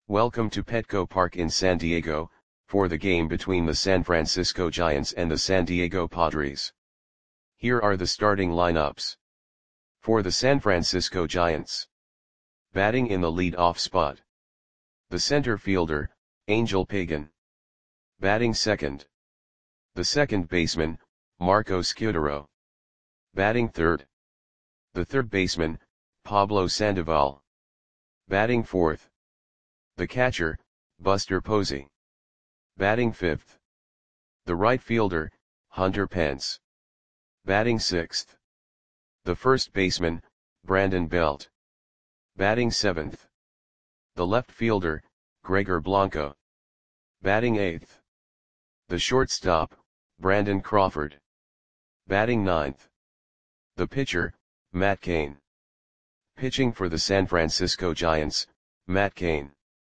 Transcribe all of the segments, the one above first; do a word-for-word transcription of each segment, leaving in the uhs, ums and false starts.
Welcome to Petco Park in San Diego, for the game between the San Francisco Giants and the San Diego Padres. Here are the starting lineups. For the San Francisco Giants. Batting in the lead-off spot. The center fielder, Angel Pagan. Batting second. The second baseman, Marco Scutaro. Batting third. The third baseman, Pablo Sandoval. Batting fourth. The catcher, Buster Posey. Batting fifth. The right fielder, Hunter Pence. Batting sixth. The first baseman, Brandon Belt. Batting seventh. The left fielder, Gregor Blanco. Batting eighth. The shortstop, Brandon Crawford. Batting ninth. The pitcher, Matt Cain. Pitching for the San Francisco Giants, Matt Cain.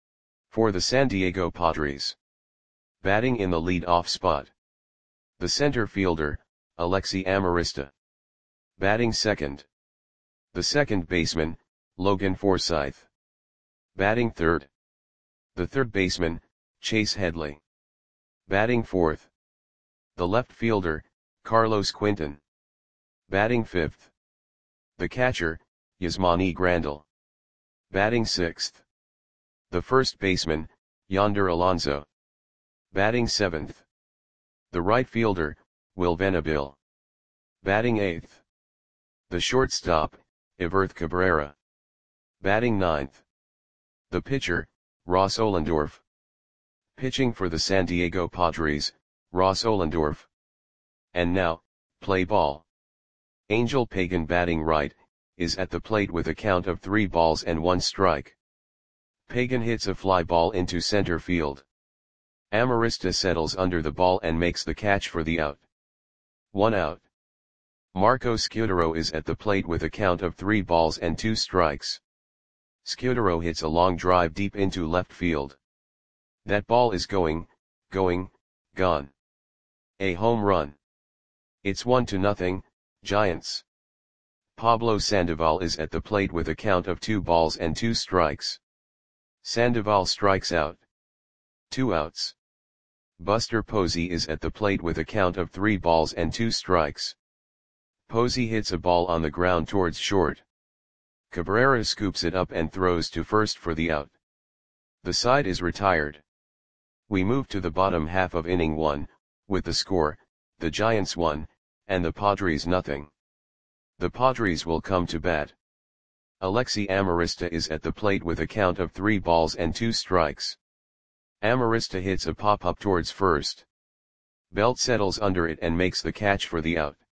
For the San Diego Padres. Batting in the lead-off spot. The center fielder, Alexi Amarista. Batting second. The second baseman, Logan Forsythe. Batting third. The third baseman, Chase Headley. Batting fourth. The left fielder, Carlos Quinton. Batting fifth. The catcher, Yasmani Grandal. Batting sixth. The first baseman, Yonder Alonso. Batting seventh. The right fielder, Will Venable. Batting eighth. The shortstop, Everth Cabrera. Batting ninth. The pitcher, Ross Ohlendorf. Pitching for the San Diego Padres, Ross Ohlendorf. And now, play ball. Angel Pagan, batting right, is at the plate with a count of three balls and one strike. Pagan hits a fly ball into center field. Amarista settles under the ball and makes the catch for the out. One out. Marco Scutaro is at the plate with a count of three balls and two strikes. Scutaro hits a long drive deep into left field. That ball is going, going, gone. A home run. It's one to nothing, Giants. Pablo Sandoval is at the plate with a count of two balls and two strikes. Sandoval strikes out. Two outs. Buster Posey is at the plate with a count of three balls and two strikes. Posey hits a ball on the ground towards short. Cabrera scoops it up and throws to first for the out. The side is retired. We move to the bottom half of inning one, with the score, the Giants one, and the Padres nothing. The Padres will come to bat. Alexi Amarista is at the plate with a count of three balls and two strikes. Amarista hits a pop-up towards first. Belt settles under it and makes the catch for the out.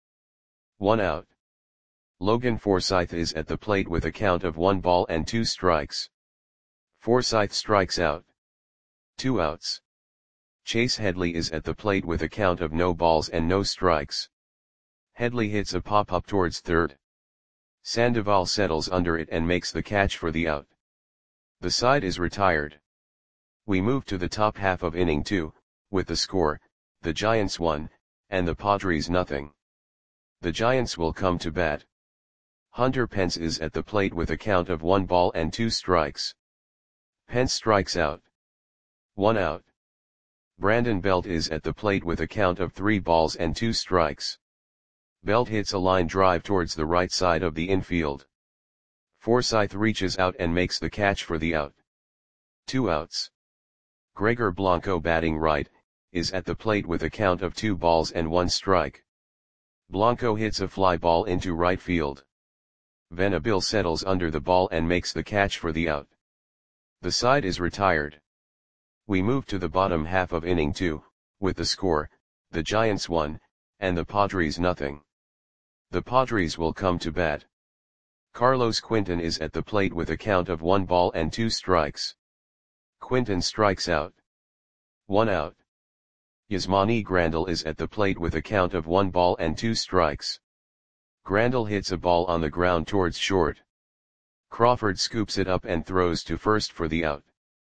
One out. Logan Forsythe is at the plate with a count of one ball and two strikes. Forsythe strikes out. Two outs. Chase Headley is at the plate with a count of no balls and no strikes. Headley hits a pop-up towards third. Sandoval settles under it and makes the catch for the out. The side is retired. We move to the top half of inning two, with the score, the Giants one, and the Padres nothing. The Giants will come to bat. Hunter Pence is at the plate with a count of one ball and two strikes. Pence strikes out. One out. Brandon Belt is at the plate with a count of three balls and two strikes. Belt hits a line drive towards the right side of the infield. Forsythe reaches out and makes the catch for the out. Two outs. Gregor Blanco, batting right, is at the plate with a count of two balls and one strike. Blanco hits a fly ball into right field. Venable settles under the ball and makes the catch for the out. The side is retired. We move to the bottom half of inning two, with the score, the Giants one, and the Padres nothing. The Padres will come to bat. Carlos Quinton is at the plate with a count of one ball and two strikes. Quinton strikes out. One out. Yasmani Grandal is at the plate with a count of one ball and two strikes. Grandal hits a ball on the ground towards short. Crawford scoops it up and throws to first for the out.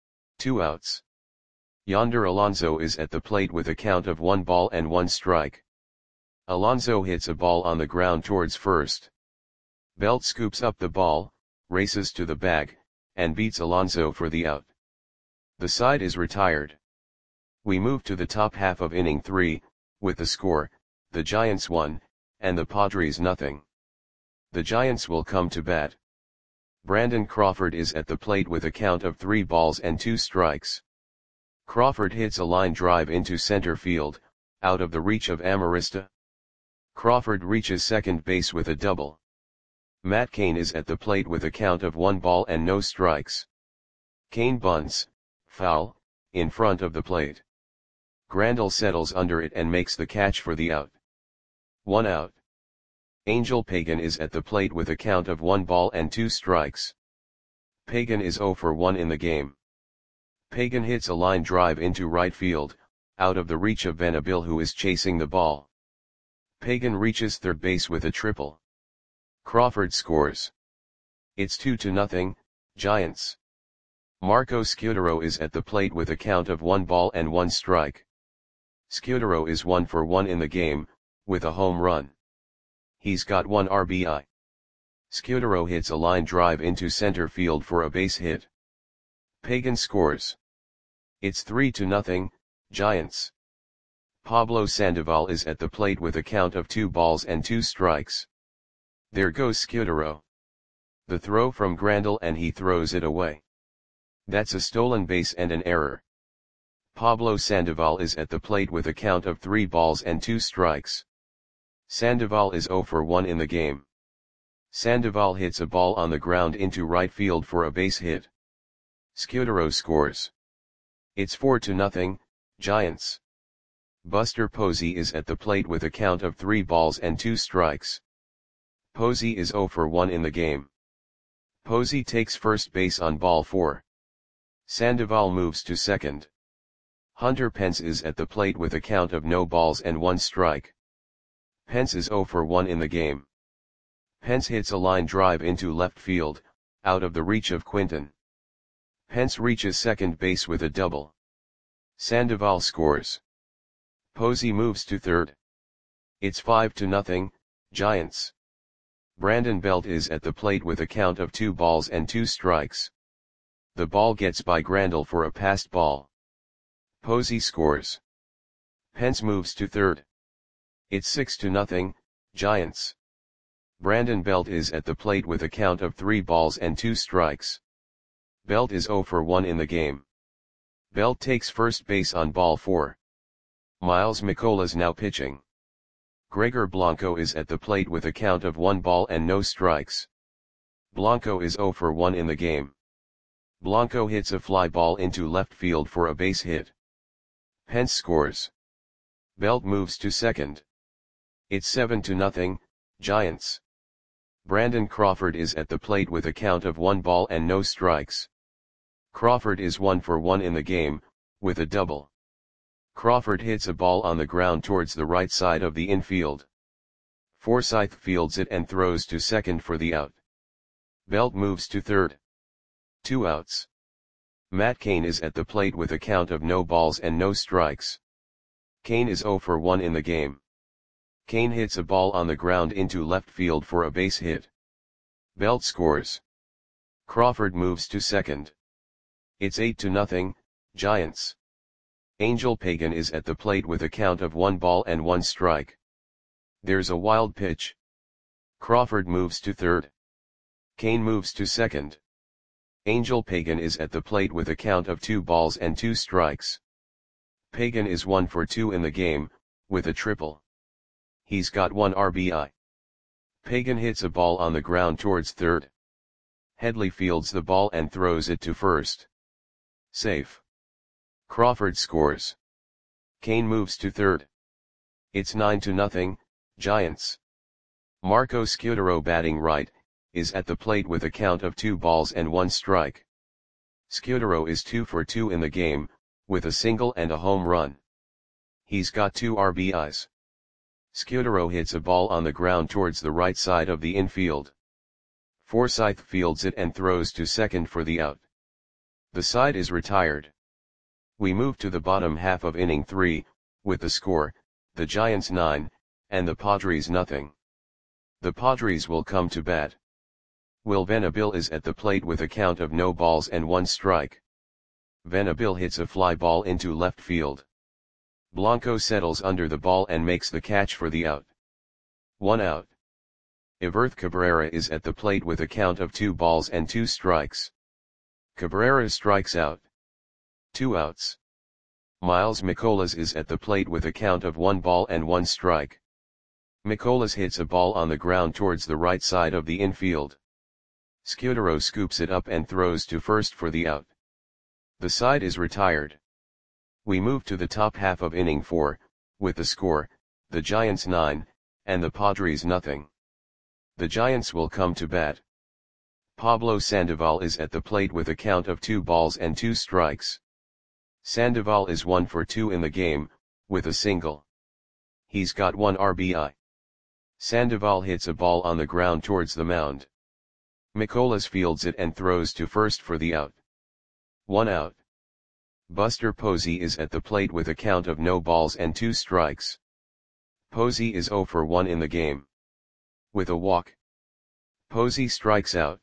Two outs. Yonder Alonso is at the plate with a count of one ball and one strike. Alonso hits a ball on the ground towards first. Belt scoops up the ball, races to the bag, and beats Alonso for the out. The side is retired. We move to the top half of inning three, with the score, the Giants one, and the Padres nothing. The Giants will come to bat. Brandon Crawford is at the plate with a count of three balls and two strikes. Crawford hits a line drive into center field, out of the reach of Amarista. Crawford reaches second base with a double. Matt Cain is at the plate with a count of one ball and no strikes. Cain bunts, foul, in front of the plate. Grandal settles under it and makes the catch for the out. One out. Angel Pagan is at the plate with a count of one ball and two strikes. Pagan is zero for one in the game. Pagan hits a line drive into right field, out of the reach of Venabil, who is chasing the ball. Pagan reaches third base with a triple. Crawford scores. It's two to nothing, Giants. Marco Scutaro is at the plate with a count of one ball and one strike. Scutaro is one for one in the game, with a home run. He's got one R B I. Scutaro hits a line drive into center field for a base hit. Pagan scores. It's three to nothing, Giants. Pablo Sandoval is at the plate with a count of two balls and two strikes. There goes Scutaro. The throw from Grandal and he throws it away. That's a stolen base and an error. Pablo Sandoval is at the plate with a count of three balls and two strikes. Sandoval is zero for one in the game. Sandoval hits a ball on the ground into right field for a base hit. Scutaro scores. It's four to nothing, Giants. Buster Posey is at the plate with a count of three balls and two strikes. Posey is zero for one in the game. Posey takes first base on ball four. Sandoval moves to second. Hunter Pence is at the plate with a count of no balls and one strike. Pence is zero for one in the game. Pence hits a line drive into left field, out of the reach of Quinton. Pence reaches second base with a double. Sandoval scores. Posey moves to third. It's five to nothing, Giants. Brandon Belt is at the plate with a count of two balls and two strikes. The ball gets by Grandal for a passed ball. Posey scores. Pence moves to third. It's six to nothing, Giants. Brandon Belt is at the plate with a count of three balls and two strikes. Belt is zero for one in the game. Belt takes first base on ball four. Miles McCullough's now pitching. Gregor Blanco is at the plate with a count of one ball and no strikes. Blanco is zero for one in the game. Blanco hits a fly ball into left field for a base hit. Pence scores. Belt moves to second. It's seven to nothing, Giants. Brandon Crawford is at the plate with a count of one ball and no strikes. Crawford is one for one in the game, with a double. Crawford hits a ball on the ground towards the right side of the infield. Forsythe fields it and throws to second for the out. Belt moves to third. Two outs. Matt Cain is at the plate with a count of no balls and no strikes. Cain is zero for one in the game. Cain hits a ball on the ground into left field for a base hit. Belt scores. Crawford moves to second. It's eight to nothing, Giants. Angel Pagan is at the plate with a count of one ball and one strike. There's a wild pitch. Crawford moves to third. Cain moves to second. Angel Pagan is at the plate with a count of two balls and two strikes. Pagan is one for two in the game, with a triple. He's got one R B I. Pagan hits a ball on the ground towards third. Headley fields the ball and throws it to first. Safe. Crawford scores. Cain moves to third. It's nine to nothing, Giants. Marco Scutaro, batting right, is at the plate with a count of two balls and one strike. Scutaro is two for two in the game, with a single and a home run. He's got two R B Is. Scutaro hits a ball on the ground towards the right side of the infield. Forsythe fields it and throws to second for the out. The side is retired. We move to the bottom half of inning three, with the score, the Giants nine, and the Padres nothing. The Padres will come to bat. Will Venabil is at the plate with a count of no balls and one strike. Venabil hits a fly ball into left field. Blanco settles under the ball and makes the catch for the out. One out. Everth Cabrera is at the plate with a count of two balls and two strikes. Cabrera strikes out. Two outs. Miles Mikolas is at the plate with a count of one ball and one strike. Mikolas hits a ball on the ground towards the right side of the infield. Scudero scoops it up and throws to first for the out. The side is retired. We move to the top half of inning four, with the score, the Giants nine, and the Padres nothing. The Giants will come to bat. Pablo Sandoval is at the plate with a count of two balls and two strikes. Sandoval is one for two in the game, with a single. He's got one R B I. Sandoval hits a ball on the ground towards the mound. Mikolas fields it and throws to first for the out. One out. Buster Posey is at the plate with a count of no balls and two strikes. Posey is zero for one in the game. With a walk. Posey strikes out.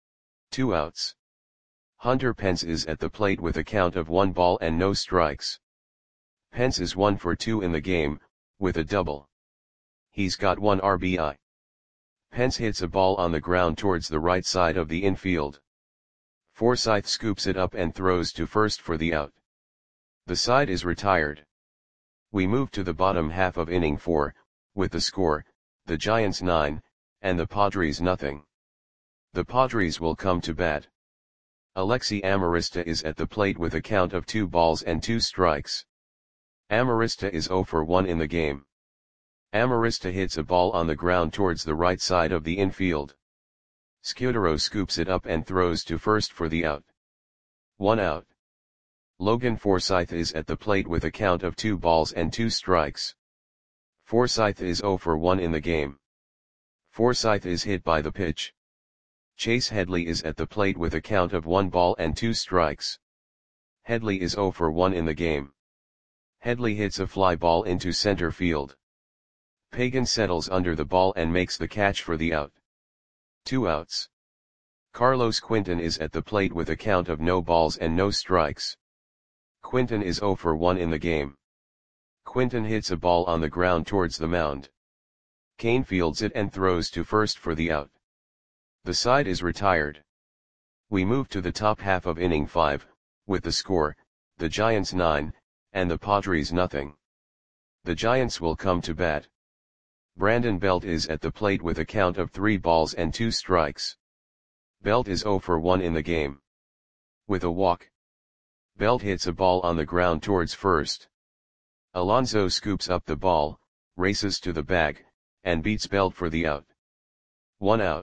Two outs. Hunter Pence is at the plate with a count of one ball and no strikes. Pence is one for two in the game, with a double. He's got one R B I. Pence hits a ball on the ground towards the right side of the infield. Forsythe scoops it up and throws to first for the out. The side is retired. We move to the bottom half of inning four, with the score, the Giants nine, and the Padres nothing. The Padres will come to bat. Alexi Amarista is at the plate with a count of two balls and two strikes. Amarista is zero for one in the game. Amarista hits a ball on the ground towards the right side of the infield. Scudero scoops it up and throws to first for the out. One out. Logan Forsythe is at the plate with a count of two balls and two strikes. Forsythe is zero for one in the game. Forsythe is hit by the pitch. Chase Headley is at the plate with a count of one ball and two strikes. Headley is zero for one in the game. Headley hits a fly ball into center field. Pagan settles under the ball and makes the catch for the out. Two outs. Carlos Quinton is at the plate with a count of no balls and no strikes. Quinton is zero for one in the game. Quinton hits a ball on the ground towards the mound. Kane fields it and throws to first for the out. The side is retired. We move to the top half of inning five, with the score, the Giants nine, and the Padres nothing. The Giants will come to bat. Brandon Belt is at the plate with a count of three balls and two strikes. Belt is zero for one in the game. With a walk. Belt hits a ball on the ground towards first. Alonso scoops up the ball, races to the bag, and beats Belt for the out. One out.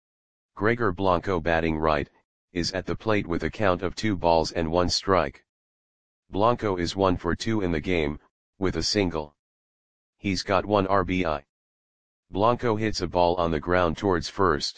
Gregor Blanco, batting right, is at the plate with a count of two balls and one strike. Blanco is one for two in the game, with a single. He's got one R B I. Blanco hits a ball on the ground towards first.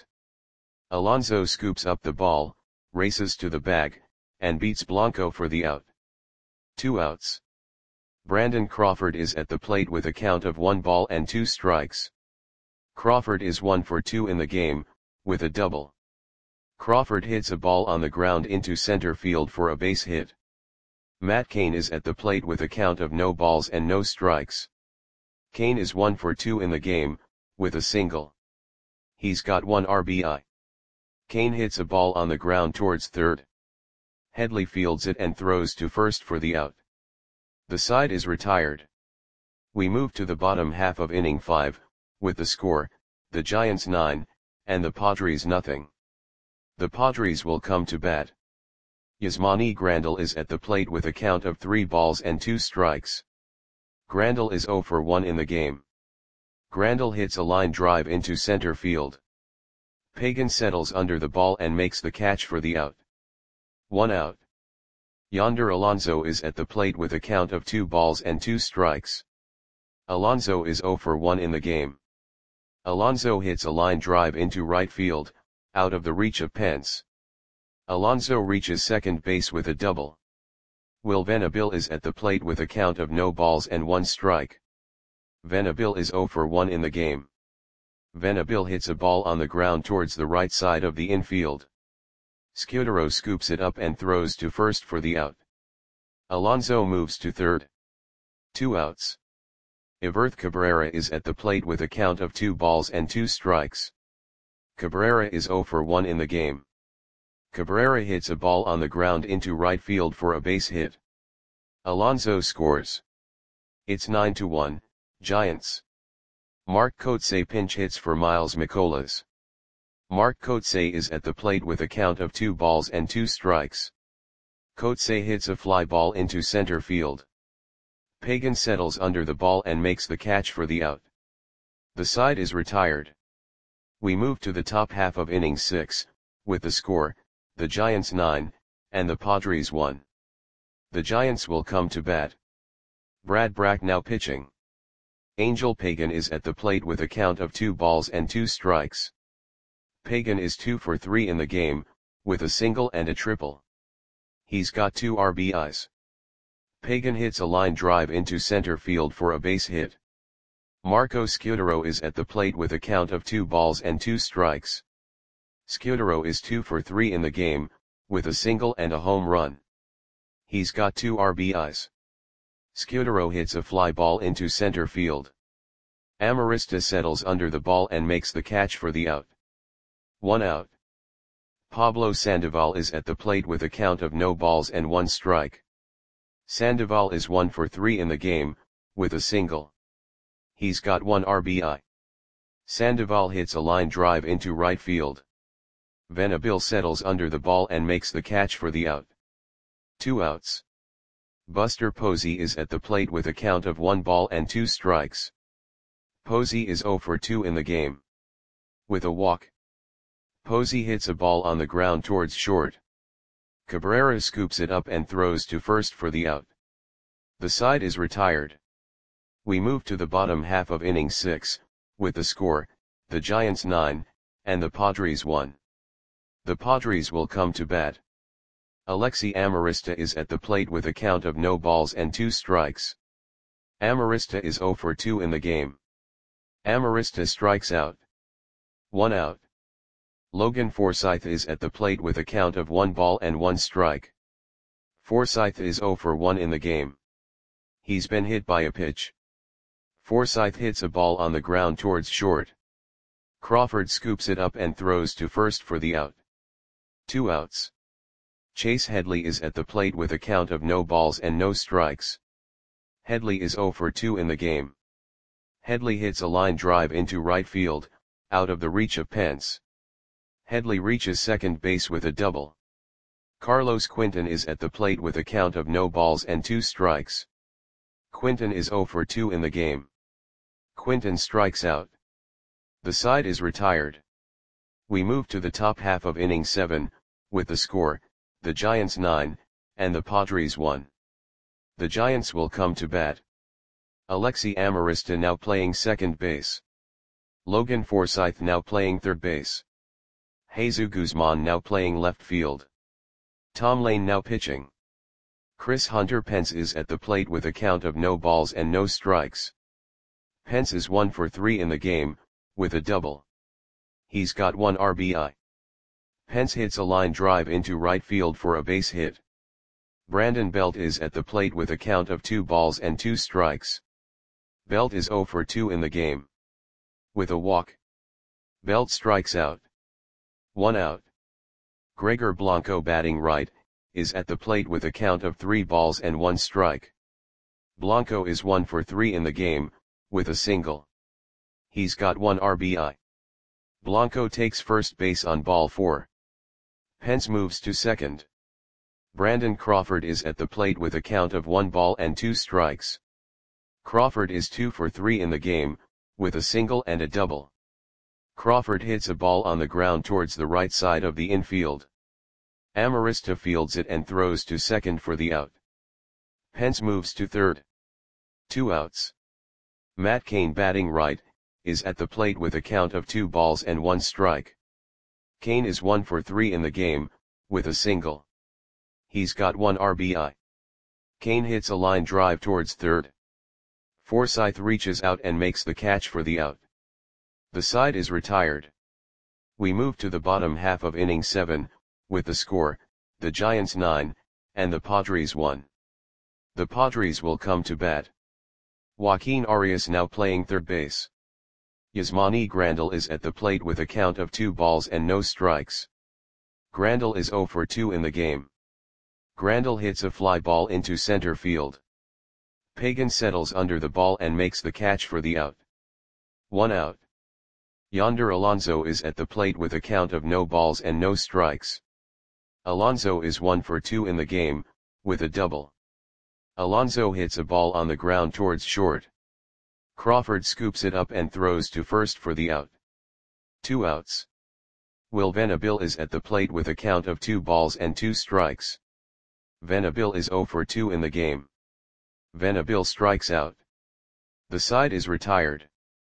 Alonso scoops up the ball, races to the bag, and beats Blanco for the out. Two outs. Brandon Crawford is at the plate with a count of one ball and two strikes. Crawford is one for two in the game, with a double. Crawford hits a ball on the ground into center field for a base hit. Matt Cain is at the plate with a count of no balls and no strikes. Cain is one for two in the game, with a single. He's got one R B I. Cain hits a ball on the ground towards third. Headley fields it and throws to first for the out. The side is retired. We move to the bottom half of inning five, with the score, the Giants nine, and the Padres nothing. The Padres will come to bat. Yasmani Grandal is at the plate with a count of three balls and two strikes. Grandal is zero for one in the game. Grandal hits a line drive into center field. Pagan settles under the ball and makes the catch for the out. One out. Yonder Alonso is at the plate with a count of two balls and two strikes. Alonso is zero for one in the game. Alonso hits a line drive into right field, out of the reach of Pence. Alonso reaches second base with a double. Will Venabil is at the plate with a count of no balls and one strike. Venabil is zero for one in the game. Venabil hits a ball on the ground towards the right side of the infield. Scudero scoops it up and throws to first for the out. Alonso moves to third. Two outs. Everth Cabrera is at the plate with a count of two balls and two strikes. Cabrera is zero for one in the game. Cabrera hits a ball on the ground into right field for a base hit. Alonso scores. It's nine to one, Giants. Mark Kotsay pinch hits for Miles Mikolas. Mark Kotsay is at the plate with a count of two balls and two strikes. Kotsay hits a fly ball into center field. Pagan settles under the ball and makes the catch for the out. The side is retired. We move to the top half of inning six, with the score, the Giants nine, and the Padres one. The Giants will come to bat. Brad Brach now pitching. Angel Pagan is at the plate with a count of two balls and two strikes. Pagan is two for three in the game, with a single and a triple. He's got two R B Is. Pagan hits a line drive into center field for a base hit. Marco Scutaro is at the plate with a count of two balls and two strikes. Scutaro is two for three in the game, with a single and a home run. He's got two R B Is. Scutaro hits a fly ball into center field. Amarista settles under the ball and makes the catch for the out. One out. Pablo Sandoval is at the plate with a count of no balls and one strike. Sandoval is one for three in the game, with a single. He's got one R B I. Sandoval hits a line drive into right field. Venable settles under the ball and makes the catch for the out. Two outs. Buster Posey is at the plate with a count of one ball and two strikes. Posey is zero for two in the game. With a walk. Posey hits a ball on the ground towards short. Cabrera scoops it up and throws to first for the out. The side is retired. We move to the bottom half of inning six, with the score, the Giants nine, and the Padres one. The Padres will come to bat. Alexi Amarista is at the plate with a count of no balls and two strikes. Amarista is zero for two in the game. Amarista strikes out. One out. Logan Forsythe is at the plate with a count of one ball and one strike. Forsythe is zero for one in the game. He's been hit by a pitch. Forsythe hits a ball on the ground towards short. Crawford scoops it up and throws to first for the out. Two outs. Chase Headley is at the plate with a count of no balls and no strikes. Headley is zero for two in the game. Headley hits a line drive into right field, out of the reach of Pence. Headley reaches second base with a double. Carlos Quinton is at the plate with a count of no balls and two strikes. Quinton is zero for two in the game. Quinton strikes out. The side is retired. We move to the top half of inning seven, with the score, the Giants nine, and the Padres one. The Giants will come to bat. Alexi Amarista now playing second base. Logan Forsythe now playing third base. Jesus Guzman now playing left field. Tom Lane now pitching. Chris Hunter Pence is at the plate with a count of no balls and no strikes. Pence is one for three in the game, with a double. He's got one R B I. Pence hits a line drive into right field for a base hit. Brandon Belt is at the plate with a count of two balls and two strikes. Belt is zero for two in the game. With a walk. Belt strikes out. One out. Gregor Blanco batting right, is at the plate with a count of three balls and one strike. Blanco is one for three in the game, with a single. He's got one R B I. Blanco takes first base on ball four. Pence moves to second. Brandon Crawford is at the plate with a count of one ball and two strikes. Crawford is two for three in the game, with a single and a double. Crawford hits a ball on the ground towards the right side of the infield. Amarista fields it and throws to second for the out. Pence moves to third. Two outs. Matt Cain batting right, is at the plate with a count of two balls and one strike. Cain is one for three in the game, with a single. He's got one R B I. Cain hits a line drive towards third. Forsythe reaches out and makes the catch for the out. The side is retired. We move to the bottom half of inning seven, with the score, the Giants nine, and the Padres one. The Padres will come to bat. Joaquin Arias now playing third base. Yasmani Grandal is at the plate with a count of two balls and no strikes. Grandal is zero for two in the game. Grandal hits a fly ball into center field. Pagan settles under the ball and makes the catch for the out. One out. Yonder Alonso is at the plate with a count of no balls and no strikes. Alonso is one for two in the game, with a double. Alonso hits a ball on the ground towards short. Crawford scoops it up and throws to first for the out. Two outs. Will Venable is at the plate with a count of two balls and two strikes. Venable is zero for two in the game. Venable strikes out. The side is retired.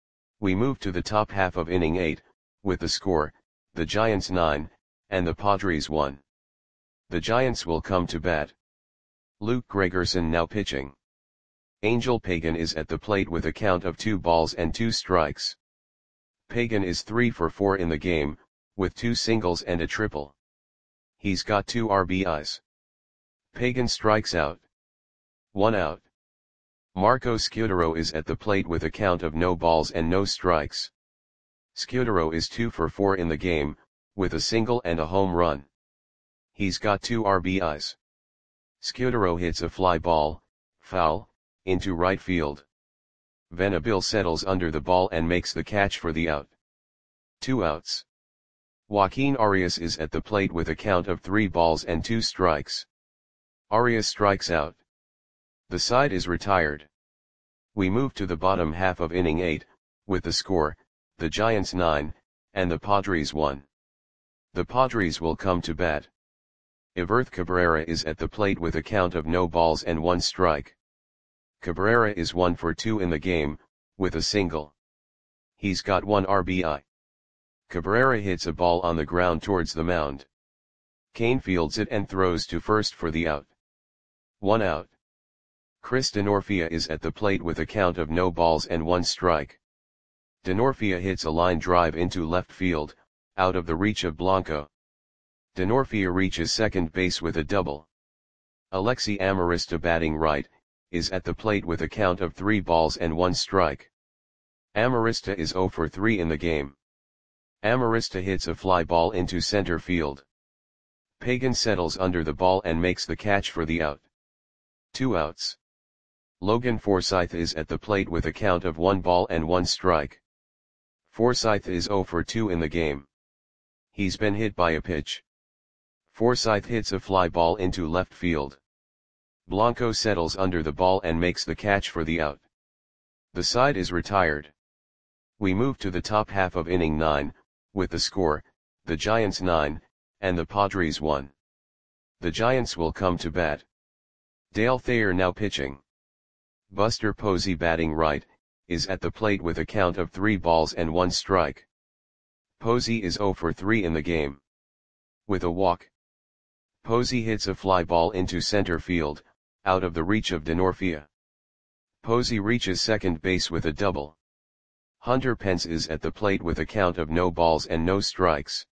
We move to the top half of inning eight, with the score, the Giants nine, and the Padres one. The Giants will come to bat. Luke Gregerson now pitching. Angel Pagan is at the plate with a count of two balls and two strikes. Pagan is three for four in the game, with two singles and a triple. He's got two R B Is. Pagan strikes out. One out. Marco Scudero is at the plate with a count of no balls and no strikes. Scudero is two for four in the game, with a single and a home run. He's got two R B Is. Scudero hits a fly ball, foul, into right field. Venable settles under the ball and makes the catch for the out. Two outs. Joaquin Arias is at the plate with a count of three balls and two strikes. Arias strikes out. The side is retired. We move to the bottom half of inning eight, with the score, the Giants nine, and the Padres one. The Padres will come to bat. Everth Cabrera is at the plate with a count of no balls and one strike. Cabrera is one for two in the game, with a single. He's got one R B I. Cabrera hits a ball on the ground towards the mound. Kane fields it and throws to first for the out. One out. Chris Denorfia is at the plate with a count of no balls and one strike. Denorfia hits a line drive into left field, out of the reach of Blanco. Denorfia reaches second base with a double. Alexi Amarista batting right, is at the plate with a count of three balls and one strike. Amarista is zero for three in the game. Amarista hits a fly ball into center field. Pagan settles under the ball and makes the catch for the out. Two outs. Logan Forsythe is at the plate with a count of one ball and one strike. Forsythe is zero for two in the game. He's been hit by a pitch. Forsythe hits a fly ball into left field. Blanco settles under the ball and makes the catch for the out. The side is retired. We move to the top half of inning nine, with the score, the Giants nine, and the Padres one. The Giants will come to bat. Dale Thayer now pitching. Buster Posey batting right, is at the plate with a count of three balls and one strike. Posey is zero for three in the game. With a walk. Posey hits a fly ball into center field, out of the reach of Denorfia. Posey reaches second base with a double. Hunter Pence is at the plate with a count of no balls and no strikes.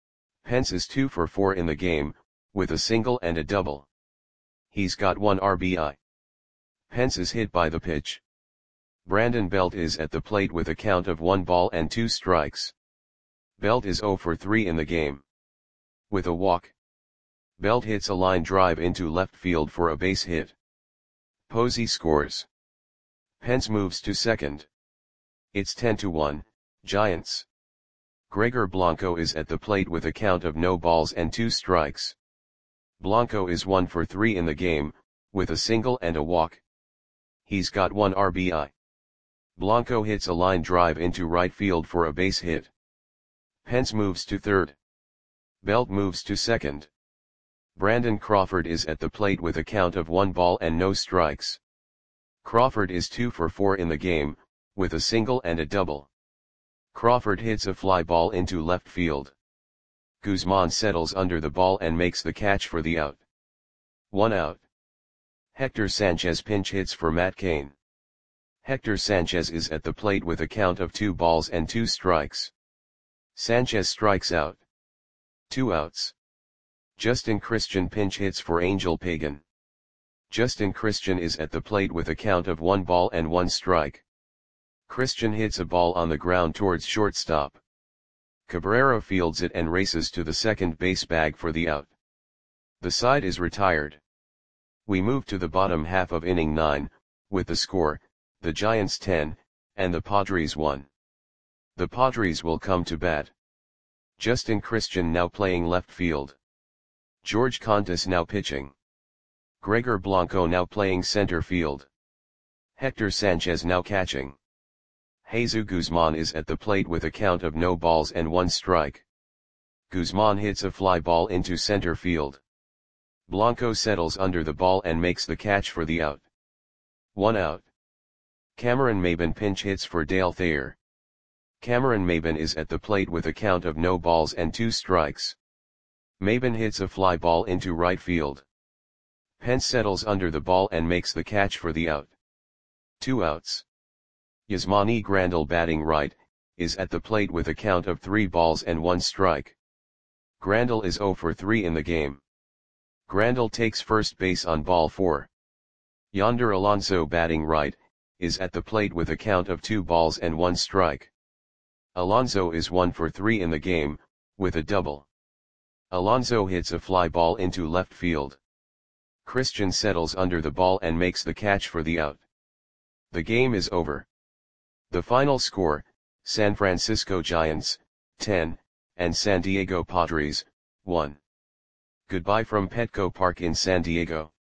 Pence is two for four in the game, with a single and a double. He's got one R B I. Pence is hit by the pitch. Brandon Belt is at the plate with a count of one ball and two strikes. Belt is zero for three in the game. With a walk. Belt hits a line drive into left field for a base hit. Posey scores. Pence moves to second. It's ten to one, Giants. Gregor Blanco is at the plate with a count of no balls and two strikes. Blanco is one for three in the game, with a single and a walk. He's got one R B I. Blanco hits a line drive into right field for a base hit. Pence moves to third. Belt moves to second. Brandon Crawford is at the plate with a count of one ball and no strikes. Crawford is two for four in the game, with a single and a double. Crawford hits a fly ball into left field. Guzman settles under the ball and makes the catch for the out. One out. Hector Sanchez pinch hits for Matt Cain. Hector Sanchez is at the plate with a count of two balls and two strikes. Sanchez strikes out. Two outs. Justin Christian pinch hits for Angel Pagan. Justin Christian is at the plate with a count of one ball and one strike. Christian hits a ball on the ground towards shortstop. Cabrera fields it and races to the second base bag for the out. The side is retired. We move to the bottom half of inning nine, with the score, the Giants ten, and the Padres one. The Padres will come to bat. Justin Christian now playing left field. George Contis now pitching. Gregor Blanco now playing center field. Hector Sanchez now catching. Jesus Guzman is at the plate with a count of no balls and one strike. Guzman hits a fly ball into center field. Blanco settles under the ball and makes the catch for the out. One out. Cameron Maybin pinch hits for Dale Thayer. Cameron Maybin is at the plate with a count of no balls and two strikes. Maybin hits a fly ball into right field. Pence settles under the ball and makes the catch for the out. Two outs. Yasmani Grandal batting right, is at the plate with a count of three balls and one strike. Grandal is zero for three in the game. Grandal takes first base on ball four. Yonder Alonso batting right, is at the plate with a count of two balls and one strike. Alonso is one for three in the game, with a double. Alonso hits a fly ball into left field. Christian settles under the ball and makes the catch for the out. The game is over. The final score, San Francisco Giants, ten, and San Diego Padres, one. Goodbye from Petco Park in San Diego.